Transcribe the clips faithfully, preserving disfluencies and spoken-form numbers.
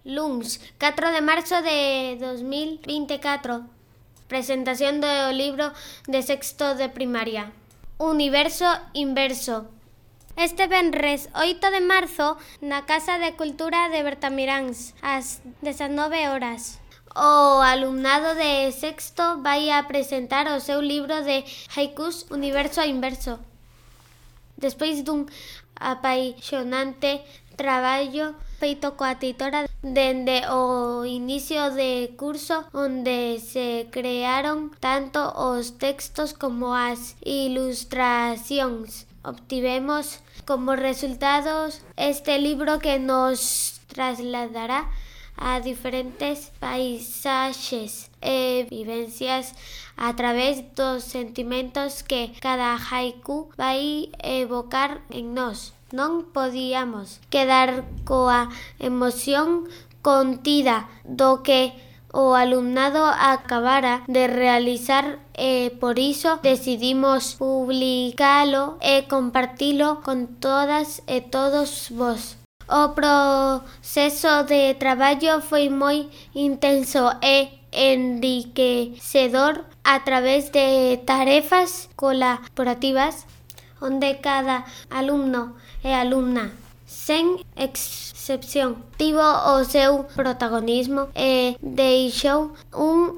Luns, catro de marzo de dos mil vinte e catro. Presentación do libro de sexto de primaria. Universo inverso. Este venres oito de marzo na Casa de Cultura de Bertamiráns ás dezanove horas. O alumnado de sexto vai a presentar o seu libro de haikus Universo inverso. Despois dun apaixonante traballo feito coa titora dende o inicio de curso, onde se crearon tanto os textos como as ilustracións. Obtivemos como resultados este libro que nos trasladará a diferentes paisaxes e vivencias a través dos sentimentos que cada haiku vai evocar en nós. Non podíamos quedar coa emoción contida do que o alumnado acabara de realizar e por iso decidimos publicalo e compartilo con todas e todos vos. O proceso de traballo foi moi intenso e enriquecedor a través de tarefas colaborativas onde cada alumno e alumna, sen excepción, tivo o seu protagonismo e deixou un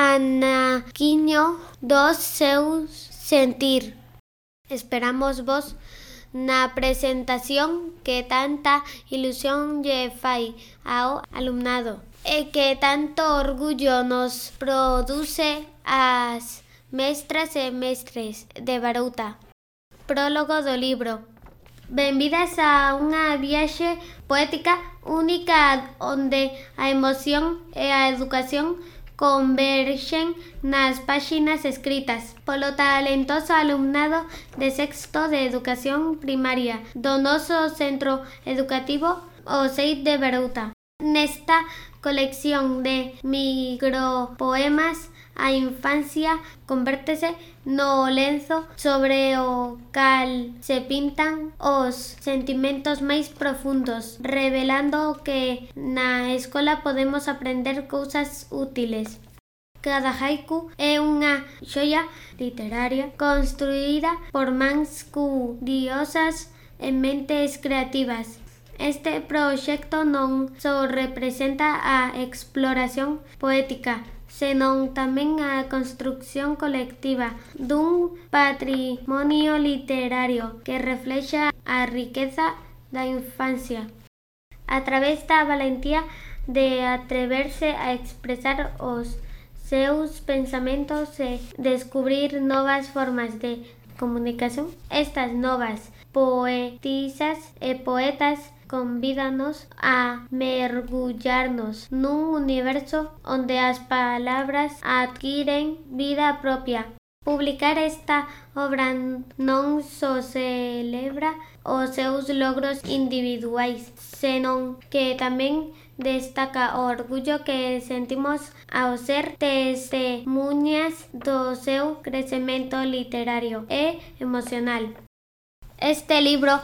anaquiño dos seus sentir. Esperamos vos na presentación que tanta ilusión lle fai ao alumnado e que tanto orgullo nos produce as mestras e mestres de Barouta. Prólogo do libro. Benvidas a unha viaxe poética única onde a emoción e a educación converxen nas páxinas escritas polo talentoso alumnado de sexto de educación primaria do noso centro educativo O Seit de Barouta. Nesta colección de micropoemas, a infancia convértese no lenzo sobre o cal se pintan os sentimentos máis profundos, revelando que na escola podemos aprender cousas útiles. Cada haiku é unha xoia literaria construída por mans curiosas e mentes creativas. Este proxecto non só representa a exploración poética, senón tamén a construción colectiva dun patrimonio literario que reflexa a riqueza da infancia a través da valentía de atreverse a expresar os seus pensamentos e descubrir novas formas de comunicación. Estas novas poetisas e poetas convídanos a mergullarnos nun universo onde as palabras adquiren vida propia. Publicar esta obra non só celebra os seus logros individuais, senón que tamén destaca o orgullo que sentimos ao ser testemuñas do seu crecemento literario e emocional. Este libro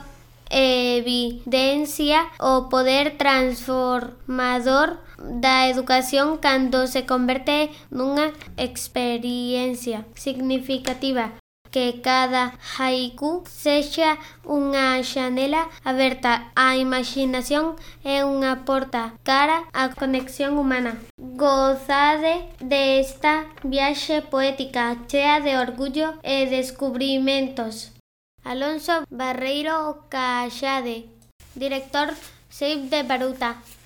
evidencia o poder transformador da educación cando se converte nunha experiencia significativa, que cada haiku sexa unha xanela aberta á imaginación e unha porta cara á conexión humana. Gozade desta viaxe poética chea de orgullo e descubrimentos. Alonso Barreiro Callade, director Seit de Barouta.